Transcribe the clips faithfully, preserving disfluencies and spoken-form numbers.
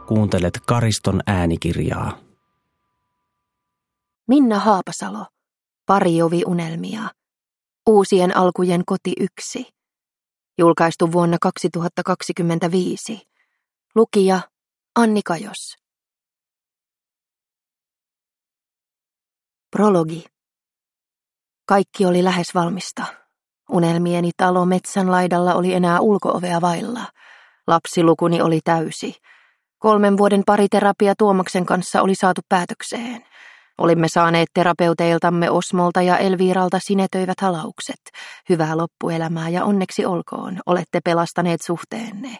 kuuntelet Kariston äänikirjaa. Minna Haapasalo, Pariovi-unelmia. Uusien alkujen koti yksi. Julkaistu vuonna kaksituhattakaksikymmentäviisi. Lukija Anni Kajos. Prologi. Kaikki oli lähes valmista. Unelmieni talo metsän laidalla oli enää ulko-ovea vailla. Lapsilukuni oli täysi. Kolmen vuoden pariterapia Tuomaksen kanssa oli saatu päätökseen. Olimme saaneet terapeuteiltamme Osmolta ja Elviiralta sinetöivät halaukset. Hyvää loppuelämää ja onneksi olkoon, olette pelastaneet suhteenne.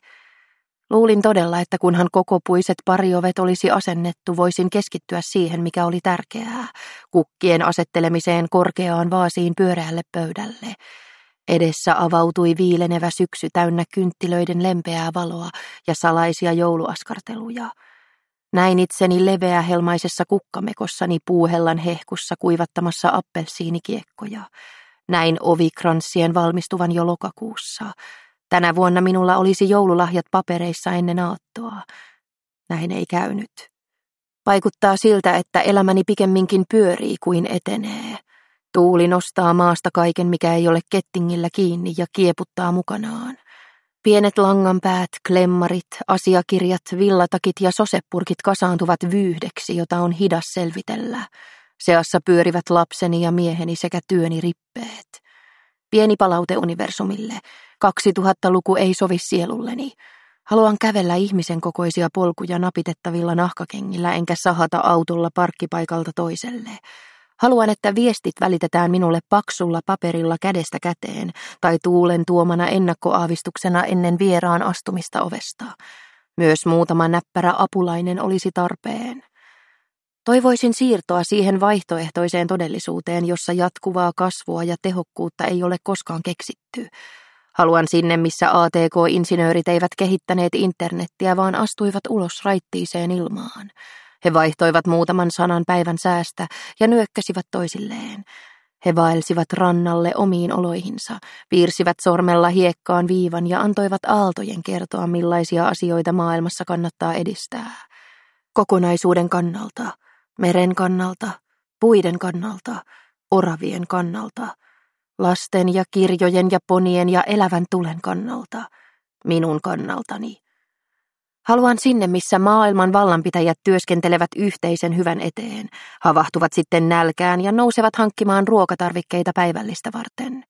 Luulin todella, että kunhan kokopuiset pariovet olisi asennettu, voisin keskittyä siihen, mikä oli tärkeää, kukkien asettelemiseen korkeaan vaasiin pyöreälle pöydälle. Edessä avautui viilenevä syksy täynnä kynttilöiden lempeää valoa ja salaisia jouluaskarteluja. Näin itseni leveähelmaisessa kukkamekossani puuhellan hehkussa kuivattamassa appelsiinikiekkoja. Näin ovikranssien valmistuvan jo lokakuussa. Tänä vuonna minulla olisi joululahjat papereissa ennen aattoa. Näin ei käynyt. Vaikuttaa siltä, että elämäni pikemminkin pyörii kuin etenee. Tuuli nostaa maasta kaiken, mikä ei ole kettingillä kiinni ja kieputtaa mukanaan. Pienet langanpäät, klemmarit, asiakirjat, villatakit ja sosepurkit kasaantuvat vyyhdeksi, jota on hidas selvitellä. Seassa pyörivät lapseni ja mieheni sekä työni rippeet. Pieni palaute universumille. kaksituhattaluku ei sovi sielulleni. Haluan kävellä ihmisen kokoisia polkuja napitettavilla nahkakengillä enkä sahata autolla parkkipaikalta toiselle. Haluan, että viestit välitetään minulle paksulla paperilla kädestä käteen tai tuulen tuomana ennakkoaavistuksena ennen vieraan astumista ovesta. Myös muutama näppärä apulainen olisi tarpeen. Toivoisin siirtoa siihen vaihtoehtoiseen todellisuuteen, jossa jatkuvaa kasvua ja tehokkuutta ei ole koskaan keksitty. Haluan sinne, missä A T K-insinöörit eivät kehittäneet internettiä, vaan astuivat ulos raittiiseen ilmaan. He vaihtoivat muutaman sanan päivän säästä ja nyökkäsivät toisilleen. He vaelsivat rannalle omiin oloihinsa, piirsivät sormella hiekkaan viivan ja antoivat aaltojen kertoa, millaisia asioita maailmassa kannattaa edistää. Kokonaisuuden kannalta, meren kannalta, puiden kannalta, oravien kannalta, lasten ja kirjojen ja ponien ja elävän tulen kannalta, minun kannaltani. Haluan sinne, missä maailman vallanpitäjät työskentelevät yhteisen hyvän eteen, havahtuvat sitten nälkään ja nousevat hankkimaan ruokatarvikkeita päivällistä varten.